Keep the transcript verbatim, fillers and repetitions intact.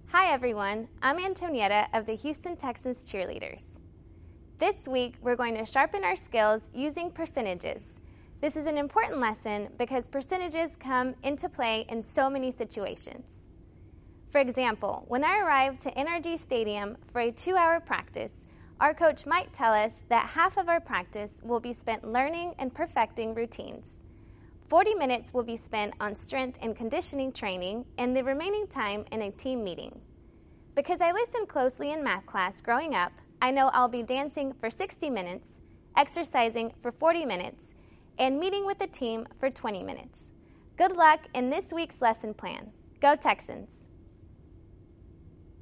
Hi everyone, I'm Antonietta of the Houston Texans Cheerleaders. This week we're going to sharpen our skills using percentages. This is an important lesson because percentages come into play in so many situations. For example, when I arrived to N R G Stadium for a two-hour practice, our coach might tell us that half of our practice will be spent learning and perfecting routines. forty minutes will be spent on strength and conditioning training and the remaining time in a team meeting. Because I listened closely in math class growing up, I know I'll be dancing for sixty minutes, exercising for forty minutes, and meeting with the team for twenty minutes. Good luck in this week's lesson plan. Go Texans!